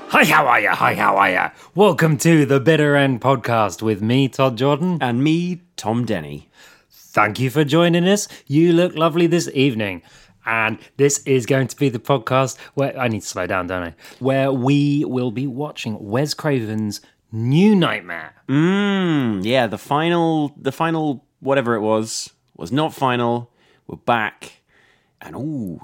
Hi, how are ya? Hi, how are ya? Welcome to the Bitter End podcast with me, Todd Jordan. And me, Tom Denny. Thank you for joining us. You look lovely this evening. And this is going to be the podcast where... I need to slow down, don't I? Where we will be watching Wes Craven's New Nightmare. Yeah, the final, whatever it was not final. We're back. And,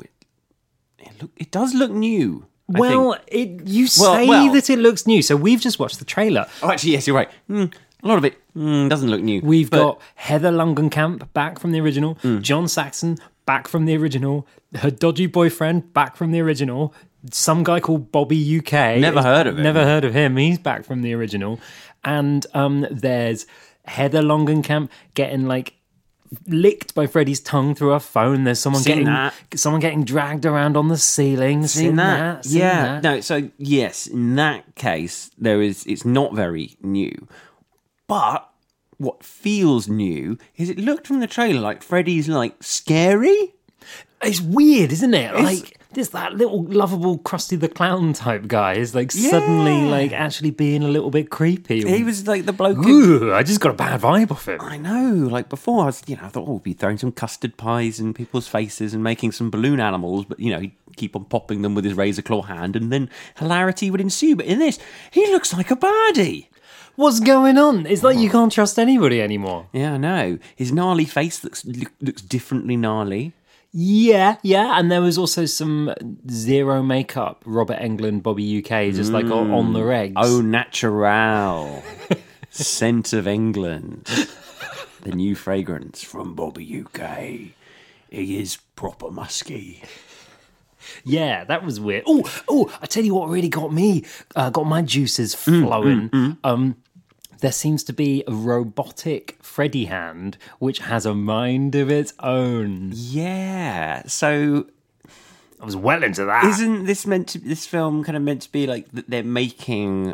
it does look new. Well, you say that it looks new, so we've just watched the trailer. Oh, actually, yes, you're right. A lot of it doesn't look new. We've got Heather Langenkamp back from the original, John Saxon back from the original, her dodgy boyfriend back from the original, some guy called Bobby UK. Never heard of him. Never heard of him. He's back from the original. And there's Heather Langenkamp getting, licked by Freddy's tongue through her phone. There's someone getting dragged around on the ceiling. Seen that? No, so yes, in that case, it's not very new. But what feels new is it looked from the trailer like Freddy's scary. It's weird, isn't it? There's that little lovable Krusty the Clown type guy is suddenly actually being a little bit creepy. He was the bloke. I just got a bad vibe off him. I know. Before I was, I thought, we'll be throwing some custard pies in people's faces and making some balloon animals, but he'd keep on popping them with his razor claw hand, and then hilarity would ensue. But in this, he looks like a baddie. What's going on? It's like you can't trust anybody anymore. Yeah, I know. His gnarly face looks differently gnarly. Yeah, and there was also some zero makeup Robert Englund, Bobby UK, just on the regs. Oh, natural. Scent of England. The new fragrance from Bobby UK. He is proper musky. Yeah, that was weird. Oh, I tell you what really got my juices flowing. There seems to be a robotic Freddy hand which has a mind of its own. Yeah, so I was well into that. Isn't this film kind of meant to be that they're making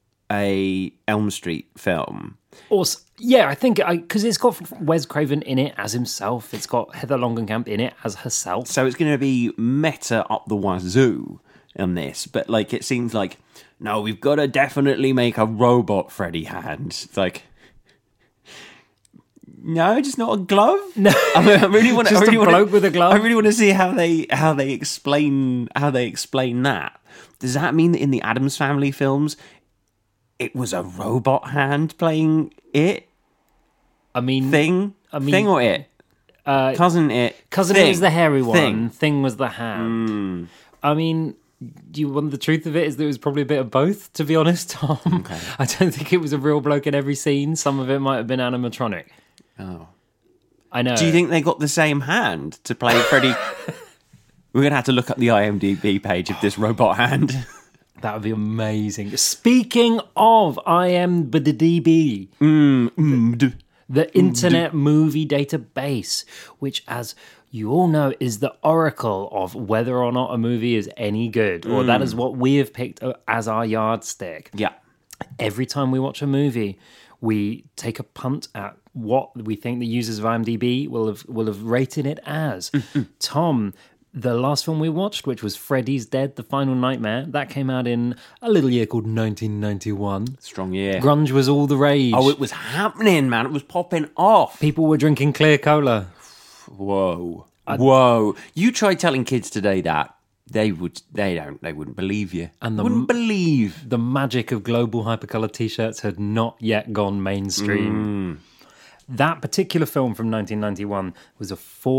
a Elm Street film? Also, yeah, I think because it's got Wes Craven in it as himself. It's got Heather Langenkamp in it as herself. So it's going to be meta up the wazoo on this, but it seems like, no, we've got to definitely make a robot Freddy hand. It's no, just not a glove. No, I really want just a bloke with a glove. I really want to see how they explain that. Does that mean that in the Addams Family films, it was a robot hand playing it? Thing or it? Cousin it. Cousin thing. It was the hairy one. Thing, thing was the hand. I mean, do you want the truth of it is that it was probably a bit of both, to be honest, Tom. Okay. I don't think it was a real bloke in every scene. Some of it might have been animatronic. Oh. I know. Do you think they got the same hand to play Freddy? We're going to have to look up the IMDb page of this robot hand. That would be amazing. Speaking of IMDb, the Internet Movie Database, which, as you all know, is the oracle of whether or not a movie is any good, or that is what we have picked as our yardstick. Yeah. Every time we watch a movie, we take a punt at what we think the users of IMDb will have rated it as. Tom, the last film we watched, which was Freddy's Dead, The Final Nightmare, that came out in a little year called 1991. Strong year. Grunge was all the rage. Oh, it was happening, man. It was popping off. People were drinking clear cola. Whoa. You try telling kids today that, they wouldn't believe you. And wouldn't believe. The magic of global hypercolour t-shirts had not yet gone mainstream. That particular film from 1991 was a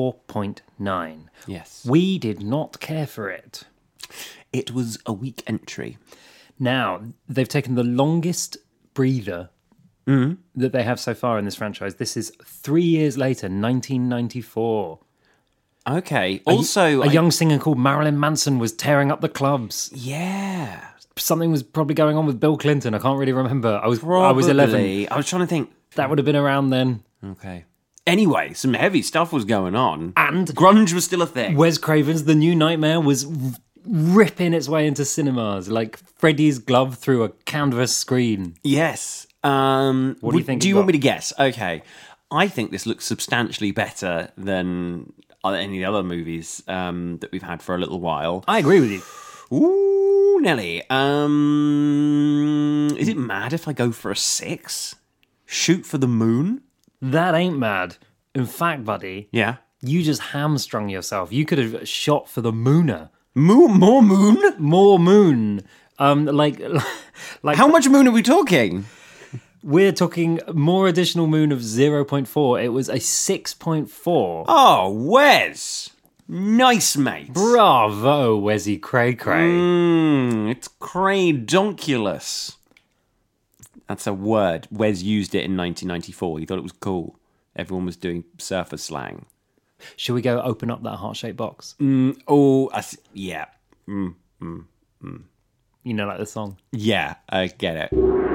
4.9. Yes. We did not care for it. It was a weak entry. Now, they've taken the longest breather that they have so far in this franchise. This is 3 years later, 1994. Okay. Also, a young singer called Marilyn Manson was tearing up the clubs. Yeah. Something was probably going on with Bill Clinton. I can't really remember. I was 11. I was trying to think. That would have been around then. Okay. Anyway, some heavy stuff was going on. And grunge was still a thing. Wes Craven's The New Nightmare was ripping its way into cinemas, like Freddy's glove through a canvas screen. Yes. What do you think? Do you want me to guess? Okay. I think this looks substantially better than any of the other movies that we've had for a little while. I agree with you. Ooh, Oh, Nelly. Is it mad if I go for a 6? Shoot for the moon? That ain't mad. In fact, buddy, Yeah. you just hamstrung yourself. You could have shot for the mooner. More moon? More moon. Like How much moon are we talking? we're talking more additional moon of 0.4. It was a 6.4. Oh, Wes. Nice, mate. Bravo, Wesley Cray Cray. It's cradonculus. That's a word. Wes used it in 1994. He thought it was cool. Everyone was doing surfer slang. Should we go open up that heart-shaped box? Yeah. You know, like the song. Yeah, I get it.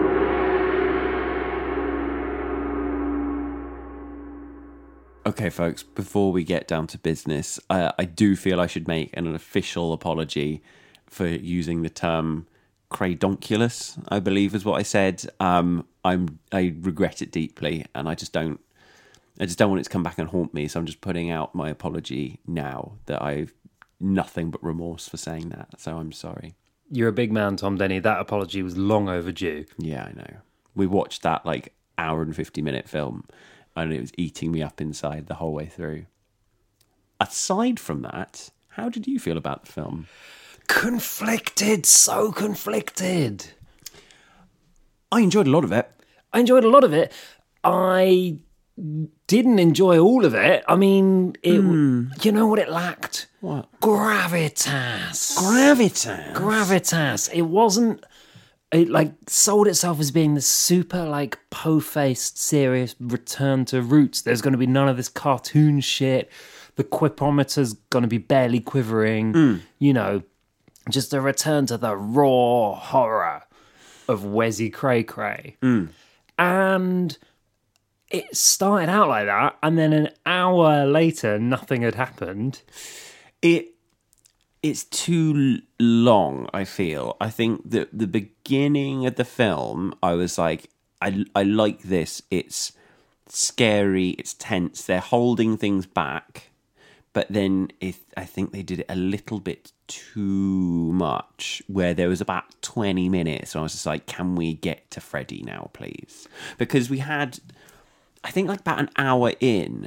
Okay, folks, before we get down to business, I do feel I should make an official apology for using the term cradonculus, I believe is what I said. I regret it deeply, and I just don't want it to come back and haunt me, so I'm just putting out my apology now that I've nothing but remorse for saying that, so I'm sorry. You're a big man, Tom Denny. That apology was long overdue. Yeah, I know. We watched that like hour and 50-minute film, and it was eating me up inside the whole way through. Aside from that, how did you feel about the film? Conflicted, so conflicted. I enjoyed a lot of it. I enjoyed a lot of it. I didn't enjoy all of it. I mean, you know what it lacked? What? Gravitas. Gravitas. It wasn't... It, like, sold itself as being this super, like, po-faced, serious return to roots. There's going to be none of this cartoon shit. The quipometer's going to be barely quivering. You know, just a return to the raw horror of Wesley Cray Cray. And it started out like that, and then an hour later, nothing had happened. It's too long, I feel. I think that the beginning of the film, I was like, I like this. It's scary, it's tense. They're holding things back. But then I think they did it a little bit too much, where there was about 20 minutes. And I was just like, can we get to Freddy now, please? Because we had, I think, like about an hour in,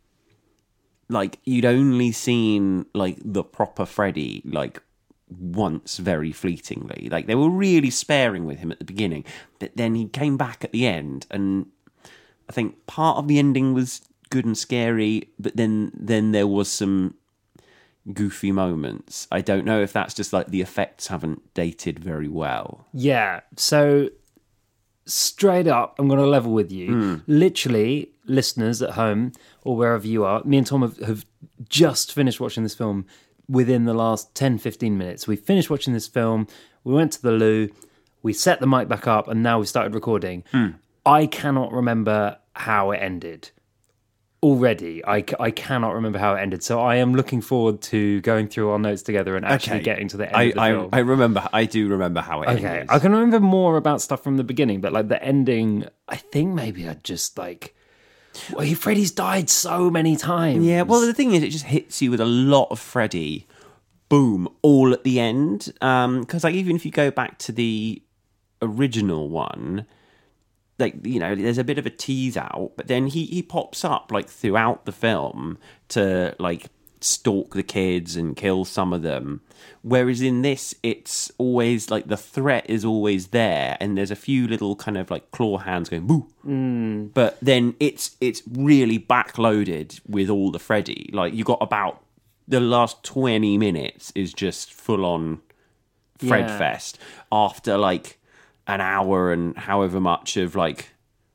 like, you'd only seen, like, the proper Freddy, like, once very fleetingly. Like, they were really sparing with him at the beginning. But then he came back at the end, and I think part of the ending was good and scary, but then there was some goofy moments. I don't know if that's just, like, the effects haven't dated very well. Yeah, so straight up, I'm going to level with you. Literally, listeners at home or wherever you are, me and Tom have just finished watching this film within the last 10, 15 minutes. We finished watching this film, we went to the loo, we set the mic back up, and now we started recording. I cannot remember how it ended. Already, I cannot remember how it ended. So I am looking forward to going through our notes together and actually getting to the end of the film. I do remember how it ended. Okay, I can remember more about stuff from the beginning, but like the ending, I think maybe I just like... Well, Freddy's died so many times. Yeah, well, the thing is, it just hits you with a lot of Freddy, boom, all at the end. Because like, even if you go back to the original one, like, you know, there's a bit of a tease out, but then he pops up like throughout the film to like stalk the kids and kill some of them. Whereas in this, it's always like the threat is always there, and there's a few little kind of like claw hands going boo. But then it's really backloaded with all the Freddy. Like, you got about the last 20 minutes is just full on Fred fest after like an hour and however much of like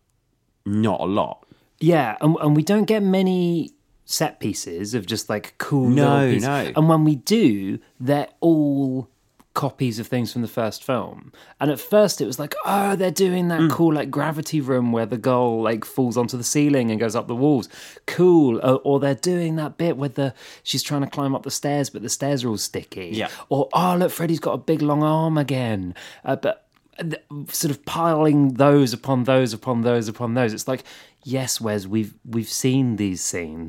not a lot. Yeah, and we don't get many set pieces of just like cool little pieces. No. And when we do, they're all copies of things from the first film. And at first it was like, oh, they're doing that cool like gravity room where the girl like falls onto the ceiling and goes up the walls. Cool. Or they're doing that bit where she's trying to climb up the stairs, but the stairs are all sticky. Yeah. Or, oh, look, Freddy's got a big long arm again. But sort of piling those upon those upon those upon those. It's like, yes, Wes, we've seen these scenes.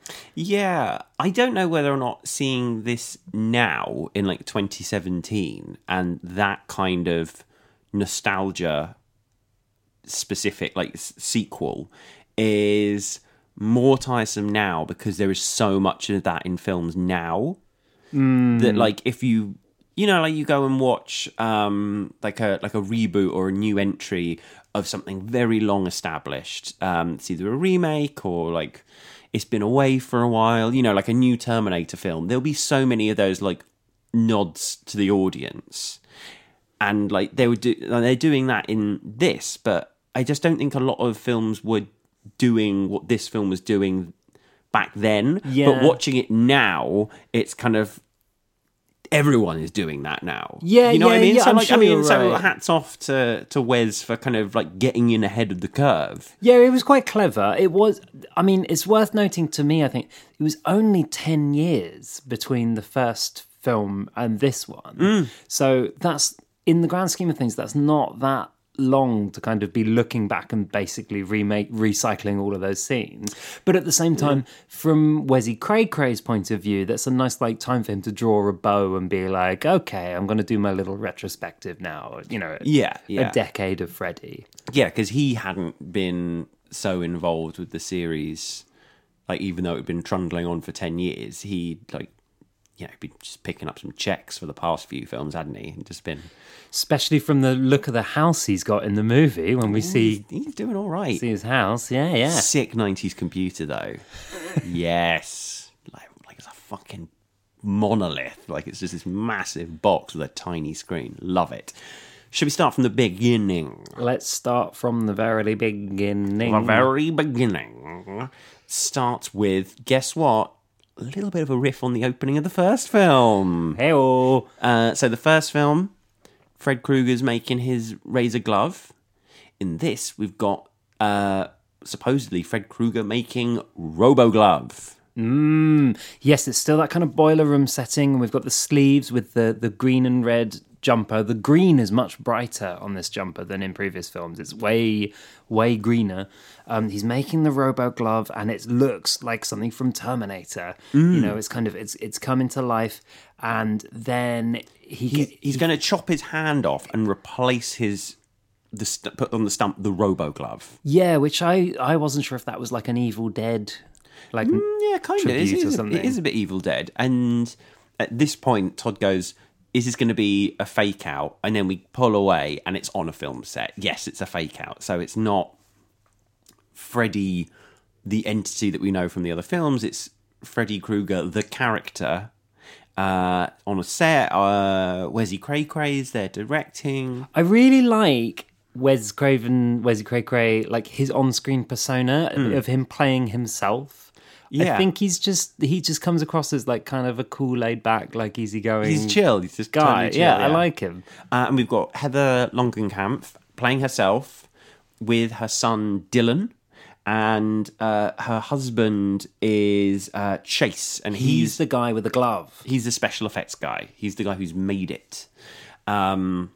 Yeah, I don't know whether or not seeing this now in like 2017 and that kind of nostalgia specific like sequel is more tiresome now because there is so much of that in films now that like if you know like you go and watch like a reboot or a new entry of something very long established, it's either a remake or like it's been away for a while, you know, like a new Terminator film. There'll be so many of those like nods to the audience, and like they're doing that in this, but I just don't think a lot of films were doing what this film was doing back then. Yeah. But watching it now, it's kind of everyone is doing that now. Yeah, you know what I mean. yeah, So I'm like, sure you're so right. hats off to Wes for kind of like getting in ahead of the curve. Yeah, it was quite clever. It was, I mean, it's worth noting to me, I think, it was only 10 years between the first film and this one. So that's, in the grand scheme of things, that's not that long to kind of be looking back and basically recycling all of those scenes. But at the same time, from Wesley Cray-Cray's point of view, that's a nice like time for him to draw a bow and be like, okay, I'm going to do my little retrospective now, you know, Yeah. a decade of Freddy. Yeah, because he hadn't been so involved with the series, like even though it had been trundling on for 10 years, he like, you know, been just picking up some checks for the past few films, hadn't he? And just been... Especially from the look of the house he's got in the movie when we see He's doing all right. his house. Yeah. Sick 90s computer, though. Yes. Like it's a fucking monolith. Like it's just this massive box with a tiny screen. Love it. Should we start from the beginning? Let's start from the very beginning. The very beginning starts with, guess what? A little bit of a riff on the opening of the first film. Hey-oh. So the first film, Fred Krueger's making his razor glove. In this, we've got supposedly Fred Krueger making Robo-Glove. Yes, it's still that kind of boiler room setting. We've got the sleeves with the green and red jumper. The green is much brighter on this jumper than in previous films. It's way greener. He's making the Robo Glove, and it looks like something from Terminator. You know, it's kind of it's come into life, and then He's going to chop his hand off and replace put on the stump the Robo Glove. yeah, which I wasn't sure if that was like an Evil Dead, like Yeah, kind of. tribute or something. It is a bit Evil Dead. And at this point, Todd goes, is this going to be a fake out? And then we pull away and it's on a film set. Yes, it's a fake out. So it's not Freddy, the entity that we know from the other films. It's Freddy Krueger, the character, on a set. Wesley Cray-Cray is there directing. I really like Wesley Cray-Cray, like his on-screen persona of him playing himself. Yeah. I think he just comes across as like kind of a cool, laid back, like easygoing. He's chill. He's just guy. totally chill, Yeah, I like him. And we've got Heather Langenkamp playing herself with her son Dylan, and her husband is Chase, and He's the guy with the glove. he's the special effects guy. He's the guy who's made it. And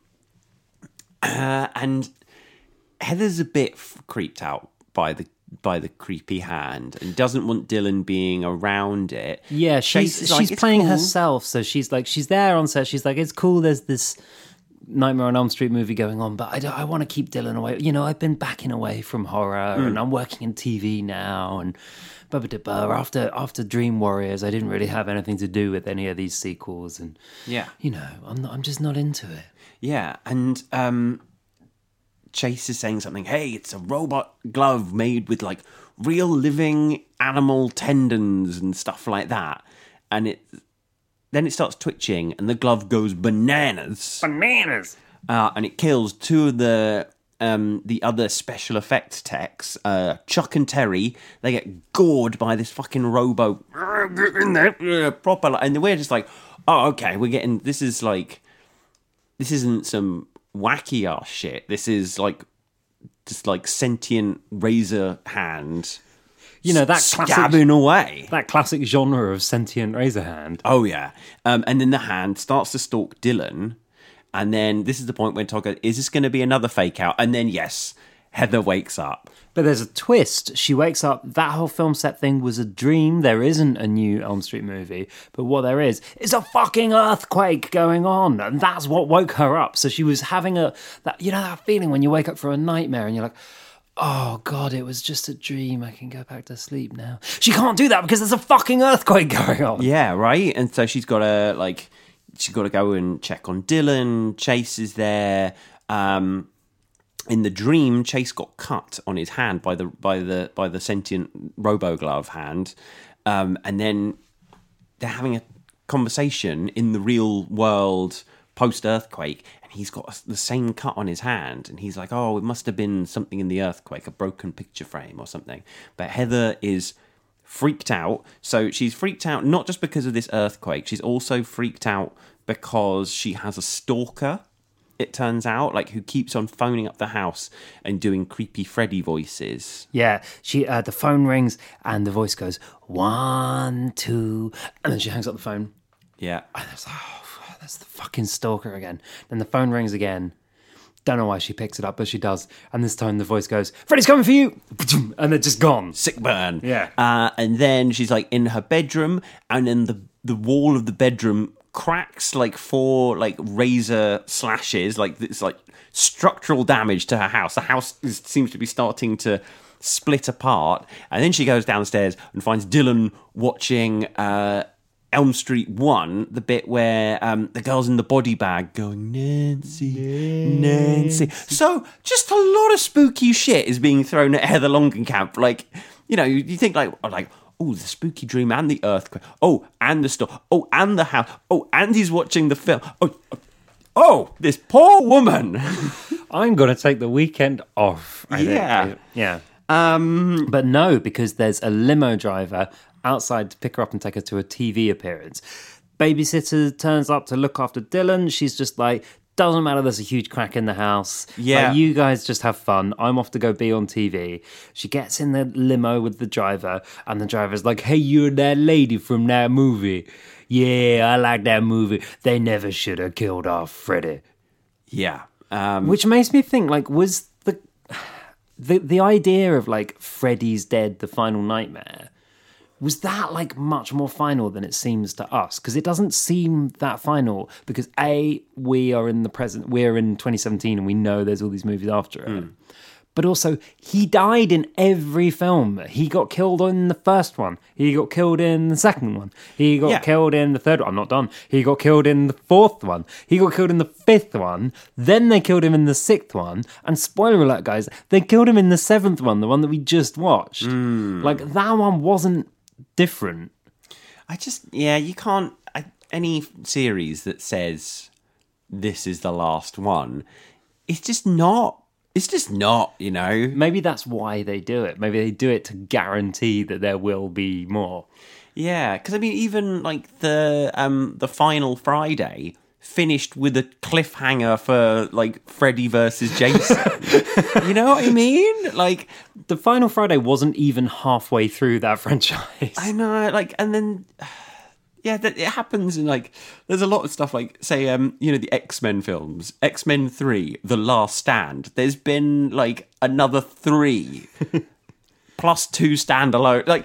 Heather's a bit creeped out by the creepy hand and doesn't want Dylan being around it. Yeah, Chase is like, she's "It's playing cool." herself, so she's there on set. She's like, it's cool. There's this Nightmare on Elm Street movie going on, but I want to keep Dylan away. You know, I've been backing away from horror, and I'm working in TV now, and after Dream Warriors, I didn't really have anything to do with any of these sequels, and Yeah. you know, I'm just not into it. Yeah, and Chase is saying something, hey, it's a robot glove made with like real living animal tendons and stuff like that. And then it starts twitching and the glove goes bananas. Bananas. And it kills two of the other special effects techs, Chuck and Terry. They get gored by this fucking robo. Get in there. Proper. And we're just like, oh, okay, this isn't some wacky ass shit. This is like just like sentient razor hand, You know, that classic stabbing away. that classic genre of sentient razor hand. Oh yeah, and then the hand starts to stalk Dylan, and then this is the point when Todd goes, "Is this going to be another fake out?" And then yes, Heather wakes up. But there's a twist. She wakes up. That whole film set thing was a dream. There isn't a new Elm Street movie. But what there is a fucking earthquake going on. And that's what woke her up. So she was having that feeling when you wake up from a nightmare and you're like, oh, God, it was just a dream. I can go back to sleep now. She can't do that because there's a fucking earthquake going on. Yeah, right? And so she's got to, go and check on Dylan. Chase is there. In the dream, Chase got cut on his hand by the sentient robo-glove hand. And then they're having a conversation in the real world post-earthquake, and he's got the same cut on his hand, and he's like, oh, it must have been something in the earthquake, a broken picture frame or something. But Heather is freaked out. So she's freaked out not just because of this earthquake, she's also freaked out because she has a stalker, it turns out, who keeps on phoning up the house and doing creepy Freddy voices. Yeah, the phone rings and the voice goes, 1, 2, and then she hangs up the phone. Yeah. And that's the fucking stalker again. Then the phone rings again. Don't know why she picks it up, but she does. And this time the voice goes, Freddy's coming for you! And they're just gone. Sick burn. Yeah. And then she's in her bedroom, and then the wall of the bedroom cracks 4 razor slashes, this structural damage to her house. The house seems to be starting to split apart. And then she goes downstairs and finds Dylan watching Elm Street 1, the bit where the girl's in the body bag going, Nancy. So just a lot of spooky shit is being thrown at Heather Langenkamp. You think oh, the spooky dream and the earthquake. Oh, and the store. Oh, and the house. Oh, and he's watching the film. Oh, this poor woman. I'm going to take the weekend off. I think. Yeah. But no, because there's a limo driver outside to pick her up and take her to a TV appearance. Babysitter turns up to look after Dylan. She's just doesn't matter, there's a huge crack in the house. Yeah. You guys just have fun. I'm off to go be on TV. She gets in the limo with the driver, and the driver's like, hey, you're that lady from that movie. Yeah, I like that movie. They never should have killed off Freddy. Yeah. Which makes me think, was the idea of, Freddy's dead, the final nightmare, was that much more final than it seems to us? Because it doesn't seem that final because we are in the present, we're in 2017 and we know there's all these movies after it. But also, he died in every film. He got killed in the first one. He got killed in the second one. He got killed in the third one. I'm not done. He got killed in the fourth one. He got killed in the fifth one. Then they killed him in the sixth one. And spoiler alert, guys, they killed him in the seventh one, the one that we just watched. That one wasn't different. You can't, any series that says this is the last one, it's just not, Maybe that's why they do it. Maybe they do it to guarantee that there will be more. Yeah, because even the final Friday finished with a cliffhanger for Freddy versus Jason. You know what I mean? The final Friday wasn't even halfway through that franchise. I know, and then it happens in there's a lot of stuff say the X-Men films, X-Men 3, The Last Stand. There's been another 3 plus 2 standalone.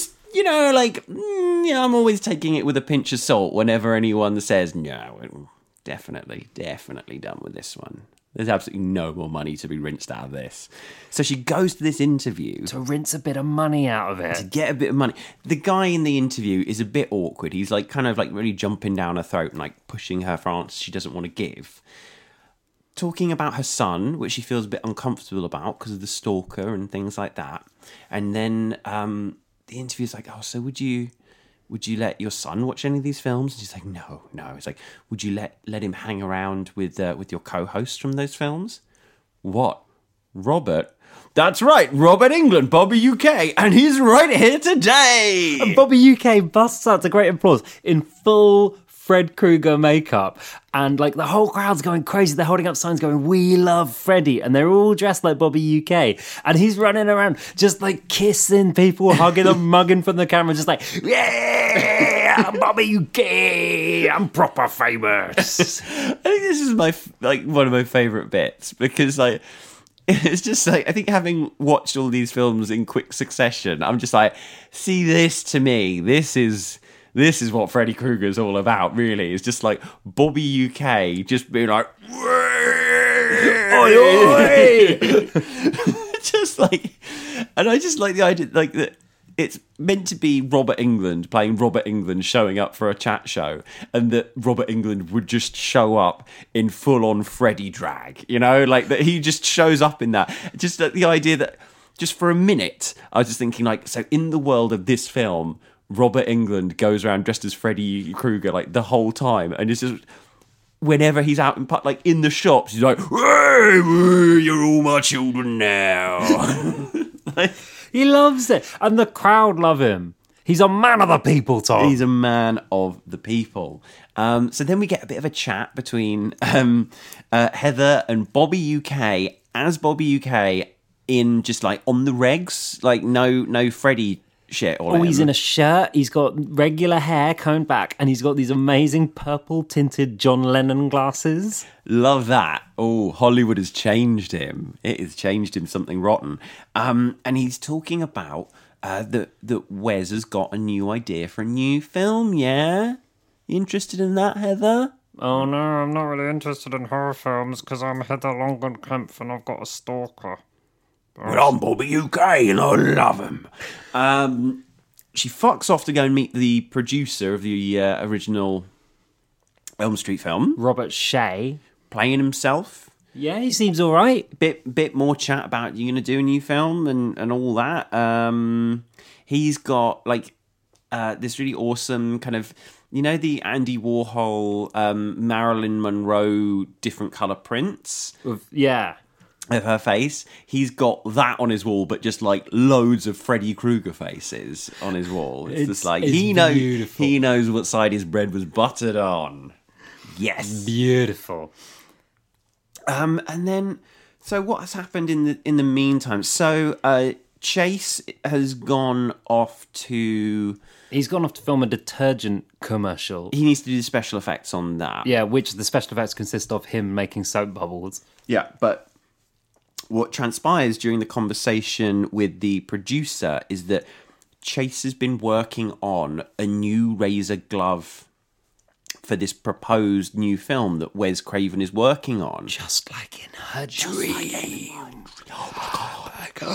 I'm always taking it with a pinch of salt whenever anyone says, no, we're definitely done with this one. There's absolutely no more money to be rinsed out of this. So she goes to this interview. To rinse a bit of money out of it. To get a bit of money. The guy in the interview is a bit awkward. He's really jumping down her throat and pushing her for answers she doesn't want to give. Talking about her son, which she feels a bit uncomfortable about because of the stalker and things like that. And then the interview's oh, so would you let your son watch any of these films? And she's like, no. It's would you let him hang around with your co-host from those films? What? Robert? That's right, Robert England, Bobby UK, and he's right here today! And Bobby UK busts out to great applause in full Fred Krueger makeup, and the whole crowd's going crazy. They're holding up signs going, we love Freddy, and they're all dressed like Bobby UK, and he's running around just kissing people, hugging them, mugging from the camera, just yeah, I'm Bobby UK, I'm proper famous. I think this is my one of my favourite bits, because it's just like, I think having watched all these films in quick succession, I'm just like, see, this to me, this is what Freddy Krueger's all about, really. It's just like Bobby UK just being like, oi, oi! Just like, and I just like the idea, like, that it's meant to be Robert Englund playing Robert Englund showing up for a chat show, and that Robert Englund would just show up in full-on Freddy drag, you know, like that he just shows up in that. Just the idea that, just for a minute, I was just thinking, like, so in the world of this film, Robert Englund goes around dressed as Freddy Krueger like the whole time, and it's just, whenever he's out in like in the shops, he's like, "Hey, you're all my children now." Like, He loves it. And the crowd love him. He's a man of the people, Tom. he's a man of the people. So then we get a bit of a chat between Heather and Bobby UK, as Bobby UK in just like on the regs, like no Freddy shit. Oh, he's in a shirt. He's got regular hair combed back, and he's got these amazing purple tinted John Lennon glasses. Love that. Oh, Hollywood has changed him. It has changed him something rotten. And he's talking about that Wes has got a new idea for a new film, yeah? You interested in that, Heather? Oh no, I'm not really interested in horror films because I'm Heather Langenkampf and I've got a stalker. But I'm Bobby UK and I love him. She fucks off to go and meet the producer of the original Elm Street film, Robert Shea. playing himself. Yeah, he seems all right. Bit more chat about you going to do a new film and all that. He's got like this really awesome kind of, you know, the Andy Warhol, Marilyn Monroe different color prints. Yeah. Of her face. He's got that on his wall, but just like loads of Freddy Krueger faces on his wall. It's just like, he knows what side his bread was buttered on. Yes. Beautiful. And then, so what has happened in the meantime? So Chase has gone off to... He's gone off to film a detergent commercial. He needs to do the special effects on that. Yeah, which the special effects consist of him making soap bubbles. Yeah, but what transpires during the conversation with the producer is that Chase has been working on a new razor glove for this proposed new film that Wes Craven is working on. Just like in her dream. Oh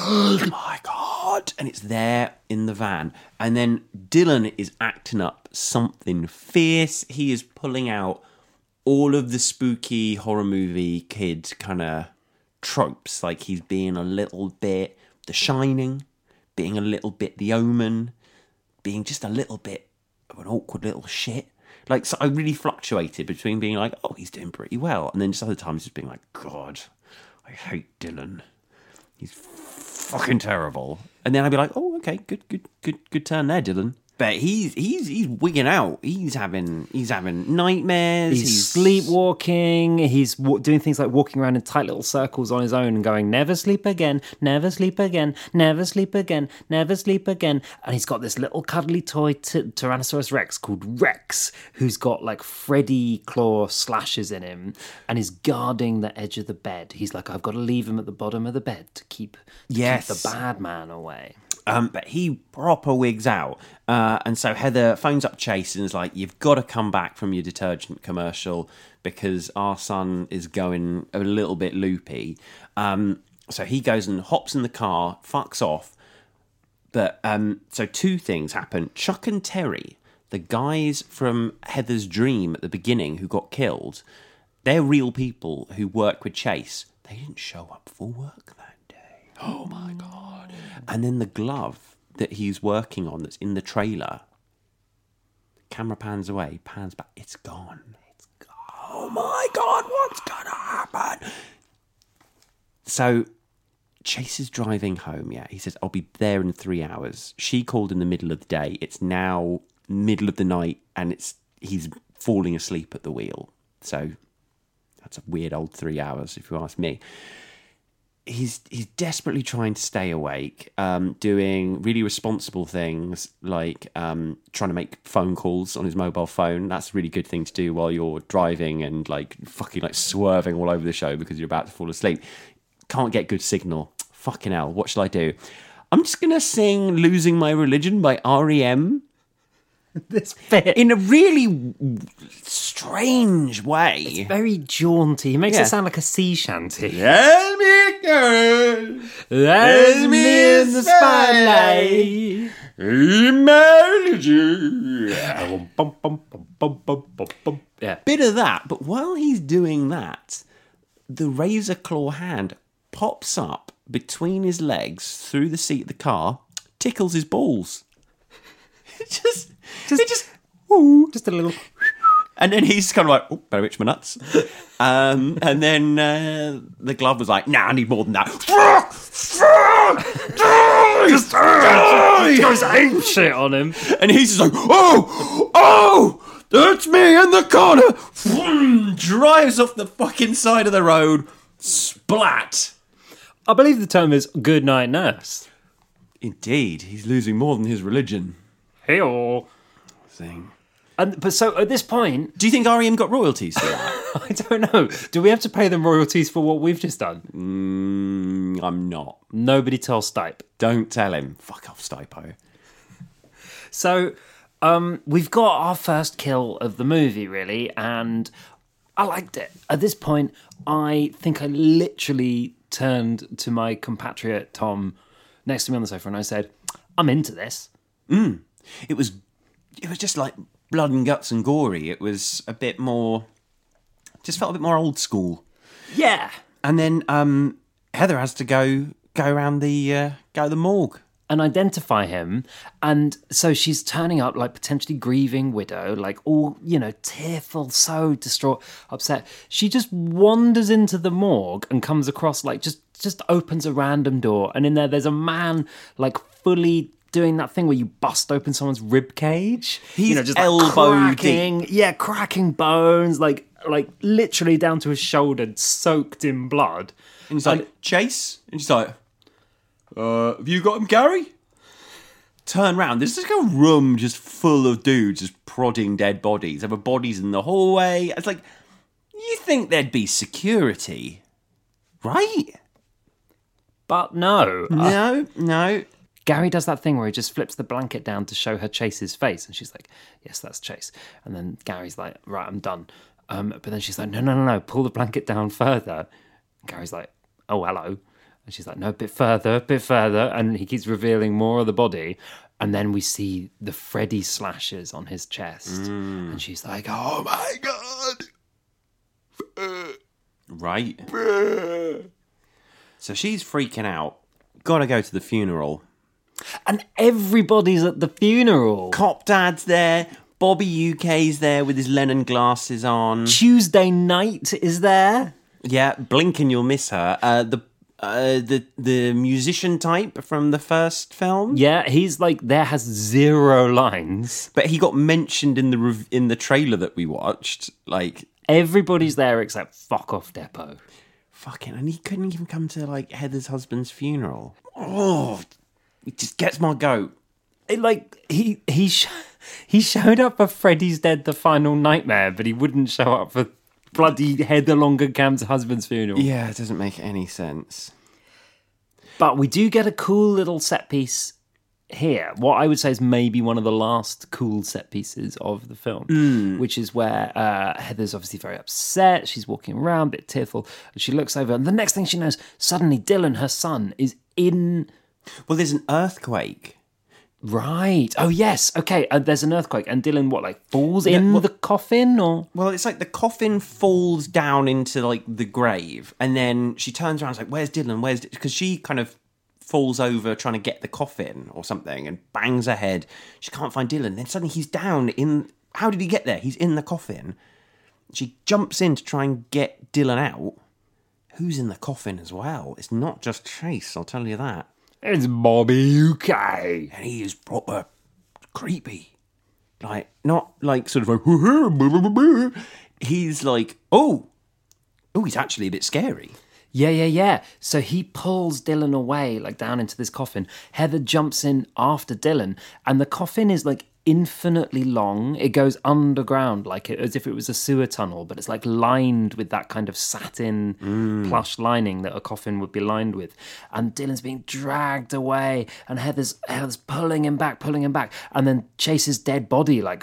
my God. And it's there in the van. And then Dylan is acting up something fierce. He is pulling out all of the spooky horror movie kid kind of tropes. Like he's being a little bit The Shining, being a little bit The Omen, being just a little bit of an awkward little shit. Like, so I really fluctuated between being like, oh, he's doing pretty well, and then just other times just being like, God, I hate Dylan. He's fucking terrible. And then I'd be like, oh, okay, good turn there, Dylan. But he's wigging out. He's having nightmares. He's sleepwalking. He's doing things like walking around in tight little circles on his own and going, never sleep again, never sleep again, never sleep again, never sleep again. And he's got this little cuddly toy Tyrannosaurus Rex called Rex, who's got like Freddy claw slashes in him, and he's guarding the edge of the bed. He's like, I've got to leave him at the bottom of the bed to keep the bad man away. But he proper wigs out. And so Heather phones up Chase and is like, you've got to come back from your detergent commercial because our son is going a little bit loopy. So he goes and hops in the car, fucks off. But so two things happen. Chuck and Terry, the guys from Heather's dream at the beginning who got killed, they're real people who work with Chase. They didn't show up for work that day. Oh my God. And then the glove that he's working on that's in the trailer, camera pans away, pans back, it's gone. It's gone. Oh my God, what's gonna happen? So Chase is driving home, yeah. He says, I'll be there in 3 hours. She called in the middle of the day. It's now middle of the night and he's falling asleep at the wheel. So that's a weird old 3 hours, if you ask me. He's desperately trying to stay awake, doing really responsible things like trying to make phone calls on his mobile phone. That's a really good thing to do while you're driving and like fucking like swerving all over the show because you're about to fall asleep. can't get good signal. Fucking hell, what shall I do? I'm just going to sing Losing My Religion by R.E.M. This bit. in a really strange way. Very jaunty. He makes Yeah. it sound like a sea shanty. Let me go. Let me in the spotlight. Yeah. Bit of that, but while he's doing that, the razor claw hand pops up between his legs through the seat of the car, tickles his balls. Just Just a little. and then he's kind of like, oh, better itch my nuts. And then the glove was like, nah, I need more than that. Goes ape shit on him. And he's just like, oh, that's me in the corner. Drives off the fucking side of the road. Splat. I believe the term is good night nurse. Indeed, he's losing more than his religion. Hey-oh. Thing. But so at this point, Do you think R.E.M. got royalties for that? I don't know. Do we have to pay them royalties for what we've just done? I'm not. Nobody tell Stipe. Don't tell him. Fuck off, Stipo. So we've got our first kill of the movie, really, and I liked it. At this point, I think I literally turned to my compatriot Tom next to me on the sofa and I said, I'm into this. It was just like blood and guts and gory. It was a bit more, just felt a bit more old school. Yeah. And then Heather has to go around the morgue. And identify him. And so she's turning up like potentially grieving widow, like all, tearful, so distraught, upset. She just wanders into the morgue and comes across like just opens a random door. And in there's a man like fully doing that thing where you bust open someone's rib cage. He's just elbow cracking, yeah, cracking bones, like literally down to his shoulder, soaked in blood. And he's like, Chase? And she's like, have you got him, Gary? Turn round. There's like a room just full of dudes just prodding dead bodies. There were bodies in the hallway. It's like, you think there'd be security, right? But no. No. Gary does that thing where he just flips the blanket down to show her Chase's face. And she's like, yes, that's Chase. And then Gary's like, right, I'm done. But then she's like, no, pull the blanket down further. And Gary's like, oh, hello. And she's like, no, a bit further. And he keeps revealing more of the body. And then we see the Freddy slashes on his chest. And she's like, oh my God. Right. So she's freaking out. Gotta go to the funeral. And everybody's at the funeral. Cop Dad's there. Bobby UK's there with his Lennon glasses on. Tuesday Night is there. Yeah, blink and you'll miss her. The musician type from the first film. Yeah, he's like has 0 lines. But he got mentioned in the trailer that we watched. Like Everybody's there except Fuck Off Depot. fucking, and he couldn't even come to like Heather's husband's funeral. Oh, it just gets my goat. He showed up for Freddy's Dead: The Final Nightmare, but he wouldn't show up for bloody Heather Longerkam's husband's funeral. Yeah, it doesn't make any sense. But we do get a cool little set piece here. What I would say is maybe one of the last cool set pieces of the film, which is where Heather's obviously very upset. She's walking around, a bit tearful, and she looks over, and the next thing she knows, suddenly Dylan, her son, is in... Well, there's an earthquake. Right. Oh, yes. Okay, there's an earthquake, and Dylan, falls in the coffin, or...? Well, it's like the coffin falls down into like the grave, and then she turns around and is like, "Where's Dylan? Where's?" Because she kind of falls over trying to get the coffin or something, and bangs her head. She can't find Dylan. Then suddenly he's down in. How did he get there? He's in the coffin. She jumps in to try and get Dylan out. Who's in the coffin as well? It's not just Chase. I'll tell you that. It's Bobby UK. And he is proper creepy. Like, not like sort of like, he's like, oh, he's actually a bit scary. Yeah. So he pulls Dylan away, down into this coffin. Heather jumps in after Dylan, and the coffin is infinitely long. It goes underground, as if it was a sewer tunnel, but it's like lined with that kind of satin plush lining that a coffin would be lined with. And Dylan's being dragged away, and Heather's pulling him back, and then Chase's dead body like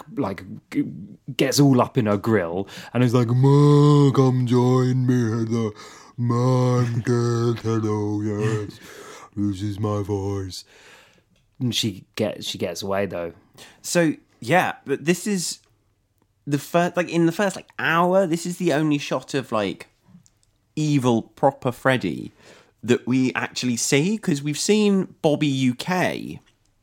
gets all up in her grill, and is like, "Ma, come join me, Heather. Ma, I'm dead. Hello, yes. This is my voice." And she gets away though. So yeah, but this is the first, like in the first like hour, this is the only shot of like evil proper Freddy that we actually see, because we've seen Bobby UK,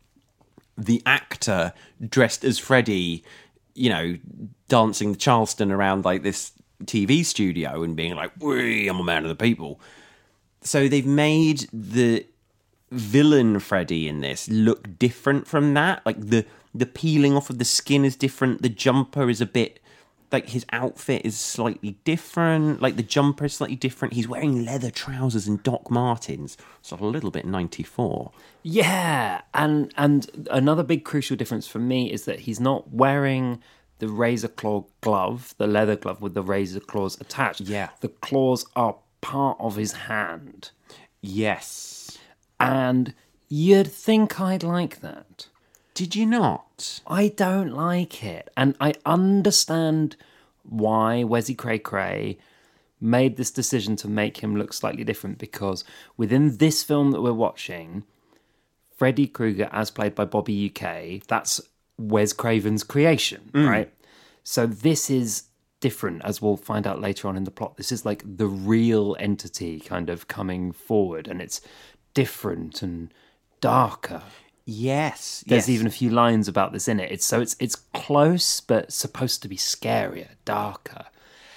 the actor, dressed as Freddy, you know, dancing the Charleston around like this TV studio and being like, I'm a man of the people. So they've made the villain Freddy in this look different from that. Like the peeling off of the skin is different. The jumper is a bit like, his outfit is slightly different. Like the jumper is slightly different. He's wearing leather trousers and Doc Martens. So a little bit 94. Yeah, and another big crucial difference for me is that he's not wearing the razor claw glove, the leather glove with the razor claws attached. Yeah. The claws are part of his hand. Yes. And you'd think I'd like that. Did you not? I don't like it. And I understand why Wesley Cray made this decision to make him look slightly different, because within this film that we're watching, Freddy Krueger, as played by Bobby UK, that's Wes Craven's creation, right? So this is different, as we'll find out later on in the plot. This is like the real entity kind of coming forward, and it's different and darker. Yes. There's even a few lines about this in it. It's close, but supposed to be scarier, darker.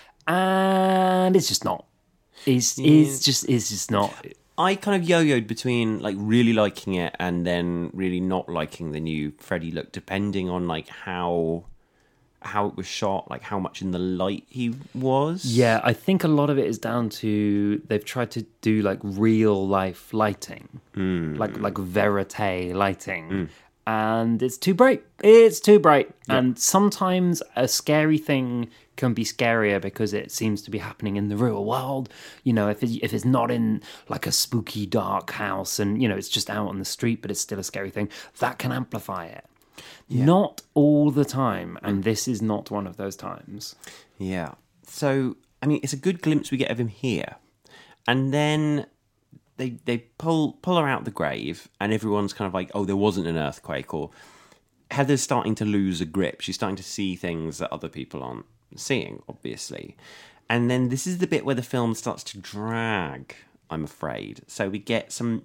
And it's just not. It's just not. I kind of yo-yoed between like really liking it and then really not liking the new Freddy look, depending on like how it was shot, like how much in the light he was. Yeah, I think a lot of it is down to they've tried to do like real life lighting, like verite lighting, and it's too bright. It's too bright, and sometimes a scary thing can be scarier because it seems to be happening in the real world. You know, if it's not in like a spooky dark house, and you know it's just out on the street, but it's still a scary thing, that can amplify it. Yeah. Not all the time, and this is not one of those times. Yeah. So, I mean, it's a good glimpse we get of him here. And then they pull her out the grave, and everyone's kind of like, oh, there wasn't an earthquake, or Heather's starting to lose a grip. She's starting to see things that other people aren't seeing, obviously. And then this is the bit where the film starts to drag, I'm afraid. So we get some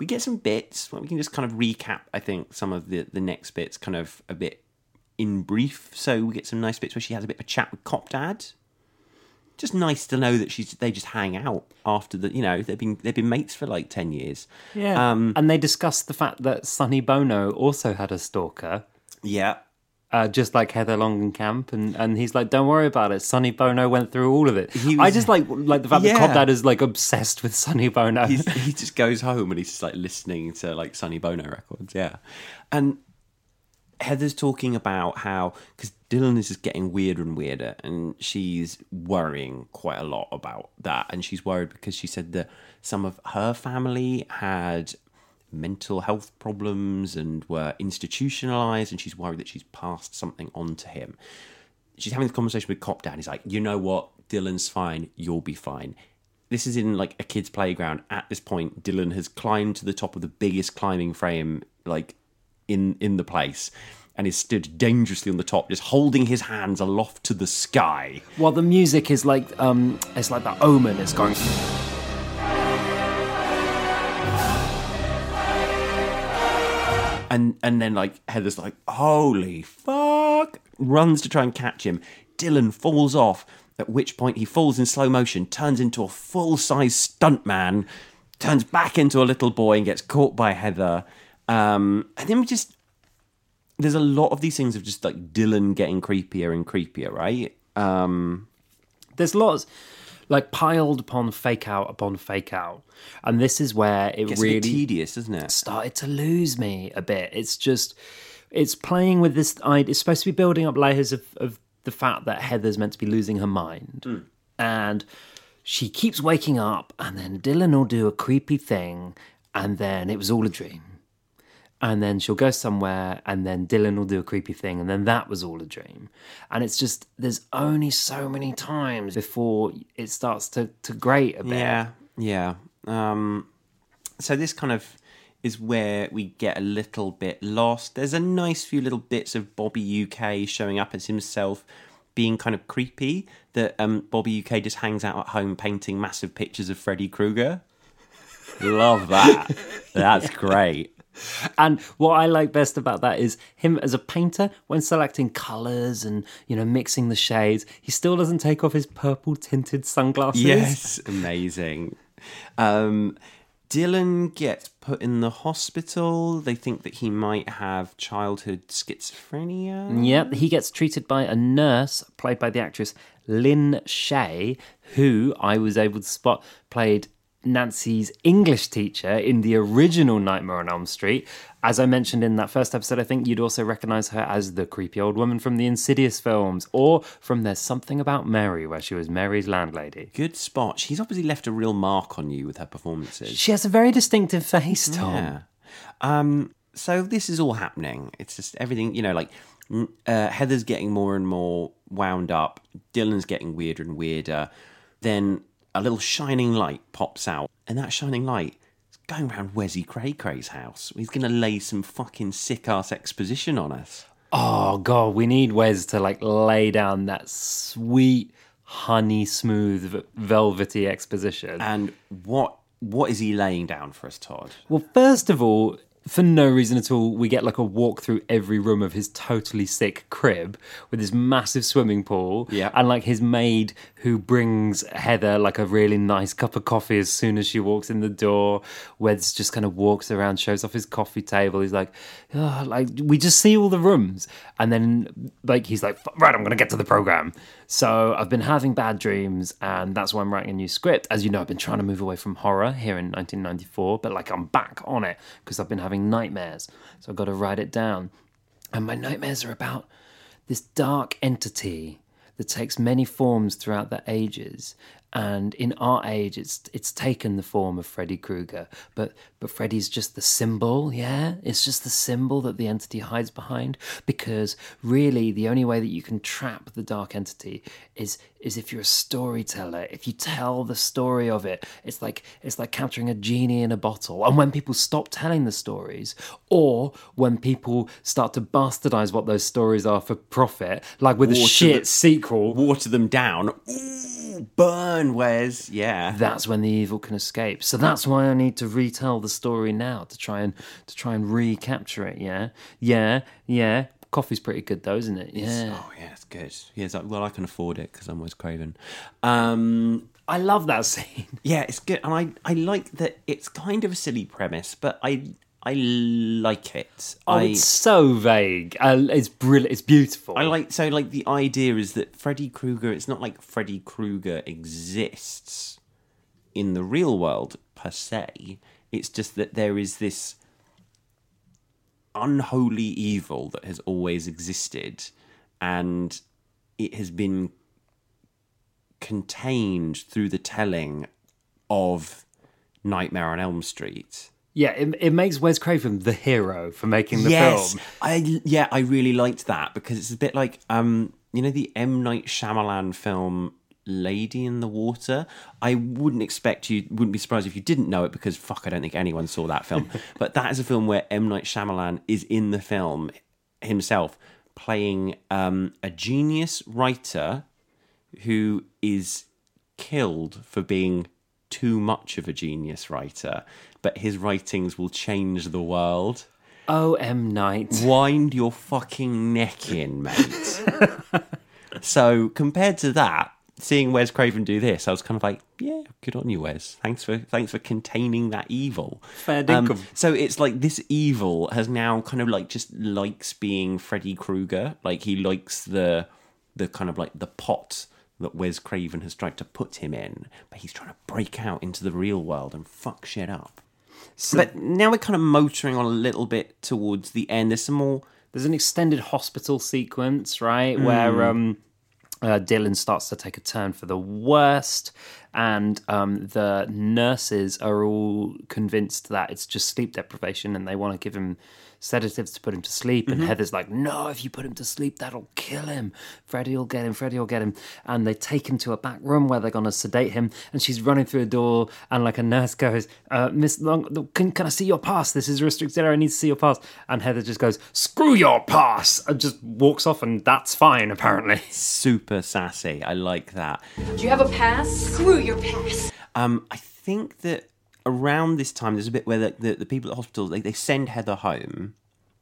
bits where we can just kind of recap, I think, some of the next bits kind of a bit in brief. So we get some nice bits where she has a bit of a chat with Cop Dad. Just nice to know that they just hang out after the, you know, they've been mates for like 10 years. Yeah. And they discuss the fact that Sonny Bono also had a stalker. Yeah. Just like Heather Langenkamp, and he's like, don't worry about it. Sonny Bono went through all of it. I just like the fact that Cop Dad is like obsessed with Sonny Bono. He just goes home and he's just like listening to like Sonny Bono records, yeah. And Heather's talking about how, because Dylan is just getting weirder and weirder, and she's worrying quite a lot about that. And she's worried because she said that some of her family had mental health problems and were institutionalized, and she's worried that she's passed something on to him. She's having the conversation with Cop Dad. He's like, you know what, Dylan's fine, you'll be fine. This is in like a kid's playground. At this point, Dylan has climbed to the top of the biggest climbing frame like in the place, and is stood dangerously on the top, just holding his hands aloft to the sky. Well, the music is like it's like that Omen. It's going. And then, like, Heather's like, holy fuck, runs to try and catch him. Dylan falls off, at which point he falls in slow motion, turns into a full-size stuntman, turns back into a little boy and gets caught by Heather. And then there's a lot of these things of just, like, Dylan getting creepier and creepier, right? There's lots, like, piled upon fake out. And this is where it gets really a bit tedious, doesn't it? Started to lose me a bit. It's just, it's playing with this idea. It's supposed to be building up layers of the fact that Heather's meant to be losing her mind. And she keeps waking up, and then Dylan will do a creepy thing, and then it was all a dream. And then she'll go somewhere, and then Dylan will do a creepy thing, and then that was all a dream. And it's just, there's only so many times before it starts to grate a bit. Yeah. So this kind of is where we get a little bit lost. There's a nice few little bits of Bobby UK showing up as himself, being kind of creepy, that Bobby UK just hangs out at home painting massive pictures of Freddy Krueger. Love that. That's great. And what I like best about that is him as a painter, when selecting colours and, mixing the shades, he still doesn't take off his purple tinted sunglasses. Yes, amazing. Dylan gets put in the hospital. They think that he might have childhood schizophrenia. Yep, he gets treated by a nurse played by the actress Lynn Shay, who I was able to spot played Nancy's English teacher in the original Nightmare on Elm Street. As I mentioned in that first episode, I think you'd also recognise her as the creepy old woman from the Insidious films, or from There's Something About Mary, where she was Mary's landlady. Good spot. She's obviously left a real mark on you with her performances. She has a very distinctive face, Tom. Yeah. So this is all happening. It's just everything, Heather's getting more and more wound up. Dylan's getting weirder and weirder. Then a little shining light pops out, and that shining light is going around Wesley Cray-Cray's house. He's going to lay some fucking sick-ass exposition on us. Oh, God, we need Wes to, lay down that sweet, honey-smooth, velvety exposition. And what is he laying down for us, Todd? Well, first of all, for no reason at all, we get a walk through every room of his totally sick crib with his massive swimming pool. Yeah. And his maid who brings Heather a really nice cup of coffee as soon as she walks in the door. Wes just kind of walks around, shows off his coffee table. He's we just see all the rooms. And then he's right, I'm going to get to the program. So I've been having bad dreams, and that's why I'm writing a new script. As you know, I've been trying to move away from horror here in 1994, but I'm back on it because I've been having nightmares. So I've got to write it down. And my nightmares are about this dark entity that takes many forms throughout the ages. And in our age, it's taken the form of Freddy Krueger. But Freddy's just the symbol, yeah? It's just the symbol that the entity hides behind. Because really, the only way that you can trap the dark entity is if you're a storyteller. If you tell the story of it, it's like capturing a genie in a bottle. And when people stop telling the stories, or when people start to bastardize what those stories are for profit, like with a shit sequel, water them down. Ooh, burn, Wes. Yeah, that's when the evil can escape. So that's why I need to retell the story now to try and recapture it. Yeah. Coffee's pretty good though, isn't it? Yeah. It's good. Yeah, well, I can afford it because I'm Wes Craven. I love that scene. Yeah, it's good, and I like that. It's kind of a silly premise, but I like it. It's so vague. It's brilliant. It's beautiful. The idea is that Freddy Krueger. It's not like Freddy Krueger exists in the real world per se. It's just that there is this unholy evil that has always existed, and it has been contained through the telling of Nightmare on Elm Street. Yeah, it makes Wes Craven the hero for making the film. I really liked that because it's a bit like the M. Night Shyamalan film Lady in the Water. I wouldn't be surprised if you didn't know it because I don't think anyone saw that film. But that is a film where M. Night Shyamalan is in the film himself playing a genius writer who is killed for being too much of a genius writer, but his writings will change the world. Oh, M. Night. Wind your fucking neck in, mate. So compared to that, seeing Wes Craven do this, I was kind of like, yeah, good on you, Wes. Thanks for containing that evil. Fair dinkum. So it's like this evil has now kind of just likes being Freddy Krueger. He likes the kind of the pot that Wes Craven has tried to put him in, but he's trying to break out into the real world and fuck shit up. But now we're kind of motoring on a little bit towards the end. There's some more there's an extended hospital sequence, right, where Dylan starts to take a turn for the worst, and the nurses are all convinced that it's just sleep deprivation, and they want to give him sedatives to put him to sleep. And Heather's like, no, if you put him to sleep, that'll kill him. Freddie will get him. And they take him to a back room where they're going to sedate him. And she's running through a door, and like a nurse goes, Miss Long, can I see your pass? This is a restricted area. I need to see your pass. And Heather just goes, screw your pass, and just walks off, and that's fine, apparently. Super sassy. I like that. Do you have a pass? Screw your pass. I think that around this time, there's a bit where the people at the hospital, they send Heather home,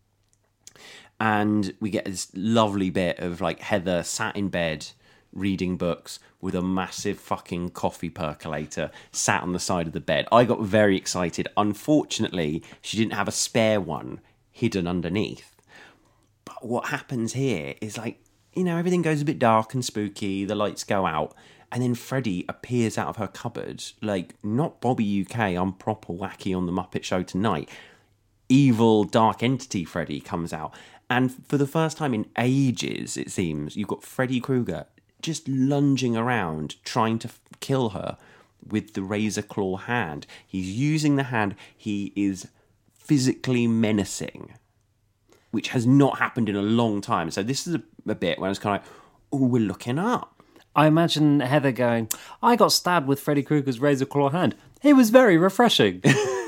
and we get this lovely bit of like Heather sat in bed reading books with a massive fucking coffee percolator sat on the side of the bed. I got very excited. Unfortunately, she didn't have a spare one hidden underneath. But what happens here is like, everything goes a bit dark and spooky, the lights go out, and then Freddie appears out of her cupboard, like, not Bobby UK, I'm proper wacky on the Muppet Show tonight. Evil, dark entity Freddie comes out. And for the first time in ages, it seems, you've got Freddy Krueger just lunging around, trying to kill her with the razor claw hand. He's using the hand. He is physically menacing, which has not happened in a long time. So this is a bit where it's kind of like, oh, we're looking up. I imagine Heather going, I got stabbed with Freddy Krueger's razor claw hand. It was very refreshing.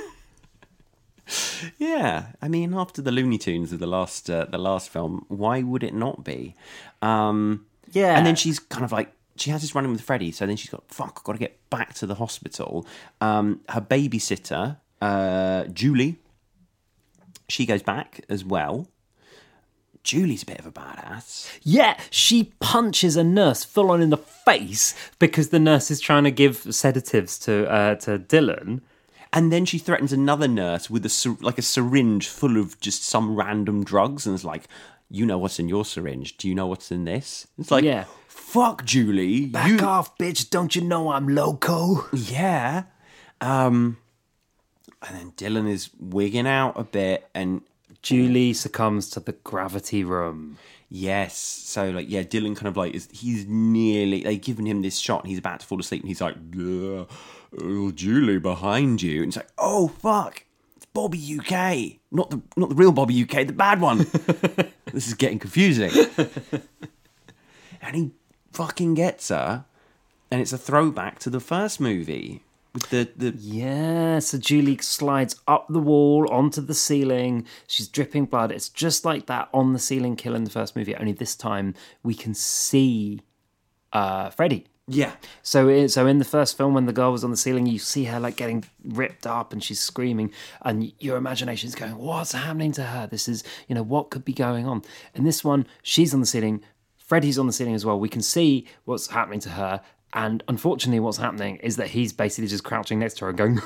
Yeah, I mean, after the Looney Tunes of the last film, why would it not be? Yeah. And then she's kind of like, she has this run-in with Freddie, so then she's got, I've got to get back to the hospital. Her babysitter, Julie, she goes back as well. Julie's a bit of a badass. Yeah, she punches a nurse full on in the face because the nurse is trying to give sedatives to Dylan. And then she threatens another nurse with a syringe full of just some random drugs, and it's like, you know what's in your syringe? Do you know what's in this? It's like, yeah. Fuck, Julie. Back off, bitch. Don't you know I'm loco? Yeah. And then Dylan is wigging out a bit, and Julie succumbs to the gravity room. Yes. So, like, yeah, Dylan kind of like, he's nearly, they've given him this shot, and he's about to fall asleep, and he's like, oh, Julie, behind you. And it's like, oh, fuck. It's Bobby UK. Not the real Bobby UK, the bad one. This is getting confusing. And he fucking gets her, and it's a throwback to the first movie. With the Yeah, so Julie slides up the wall onto the ceiling. She's dripping blood. It's just like that on the ceiling kill in the first movie, only this time we can see Freddy. Yeah. So in the first film, when the girl was on the ceiling, you see her like getting ripped up and she's screaming, and your imagination's going, what's happening to her? This is, what could be going on? In this one, she's on the ceiling, Freddy's on the ceiling as well. We can see what's happening to her, and unfortunately what's happening is that he's basically just crouching next to her and going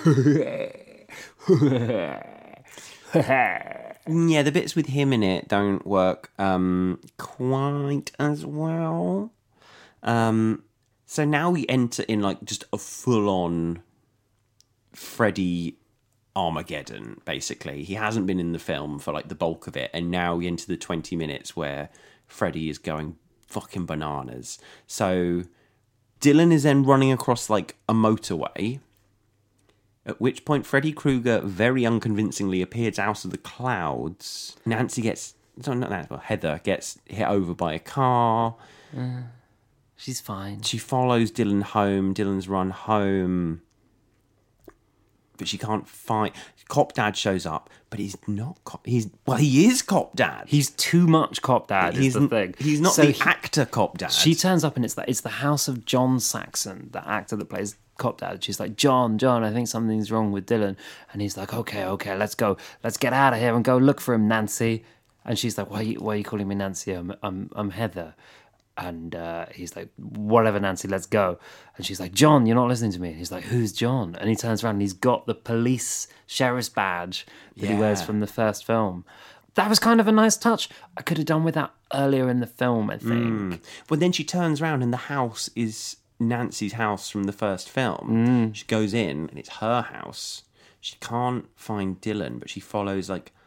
yeah, the bits with him in it don't work quite as well. So now we enter in like just a full-on Freddy Armageddon, basically. He hasn't been in the film for like the bulk of it, and now we enter the 20 minutes where Freddy is going fucking bananas. So Dylan is then running across like a motorway, at which point Freddy Krueger very unconvincingly appears out of the clouds. Heather gets hit over by a car. She's fine. She follows Dylan home. Dylan's run home, but she can't find. Cop Dad shows up, but he's not. He is Cop Dad. He's too much Cop Dad. Is the thing. He's not the actor Cop Dad. She turns up and it's the house of John Saxon, the actor that plays Cop Dad. She's like, John, I think something's wrong with Dylan, and he's like, okay, let's go, let's get out of here and go look for him, Nancy. And she's like, why are you calling me Nancy? I'm Heather. And he's like, whatever, Nancy, let's go. And she's like, John, you're not listening to me. And he's like, who's John? And he turns around and he's got the police sheriff's badge that he wears from the first film. That was kind of a nice touch. I could have done with that earlier in the film, I think. Well, then she turns around and the house is Nancy's house from the first film. She goes in and it's her house. She can't find Dylan, but she follows like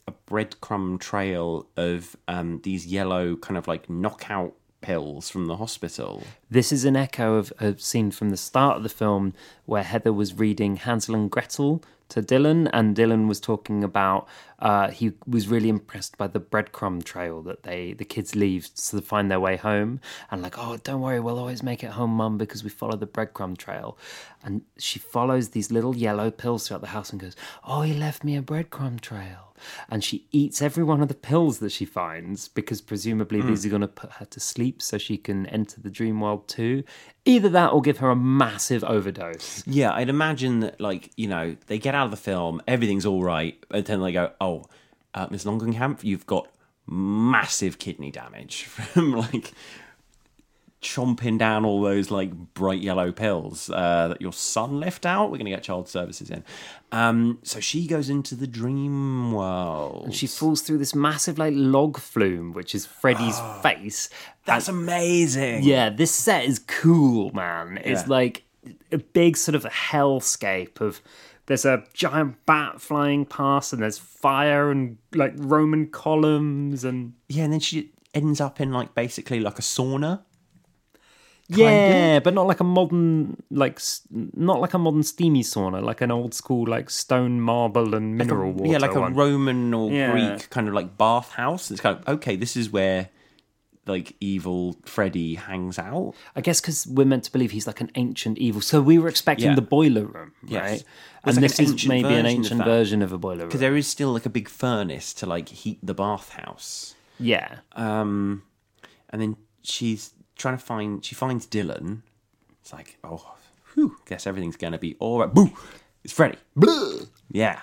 a breadcrumb trail of these yellow kind of like knockout pills from the hospital. This is an echo of a scene from the start of the film where Heather was reading Hansel and Gretel to Dylan, and Dylan was talking about he was really impressed by the breadcrumb trail that the kids leave to find their way home, and like, oh, don't worry, we'll always make it home, Mum, because we follow the breadcrumb trail. And she follows these little yellow pills throughout the house and goes, oh, he left me a breadcrumb trail. And she eats every one of the pills that she finds because presumably these are going to put her to sleep so she can enter the dream world too. Either that or give her a massive overdose. Yeah, I'd imagine that, like, you know, they get out of the film, everything's all right, and then they go, oh, Miss Longenkamp, you've got massive kidney damage from, like, chomping down all those, like, bright yellow pills that your son left out. We're going to get child services in. So she goes into the dream world. And she falls through this massive, like, log flume, which is Freddy's face. That's amazing. Yeah, this set is cool, man. It's like a big sort of hellscape of... There's a giant bat flying past, and there's fire and, like, Roman columns and... Yeah, and then she ends up in, like, basically like a sauna. Yeah, but not like a modern, not like a modern steamy sauna, like an old school, like stone, marble, and mineral water. Yeah, like one. a Roman or Greek kind of like bathhouse. It's kind of, okay, this is where like evil Freddy hangs out. I guess because we're meant to believe he's like an ancient evil. So we were expecting the boiler room, right? And like this an is ancient maybe an version of ancient that. version of a boiler room. Because there is still like a big furnace to like heat the bathhouse. Yeah. And then she's trying to she finds Dylan. It's like, oh, whew, guess everything's going to be all right. Boo! It's Freddy. Blah! Yeah.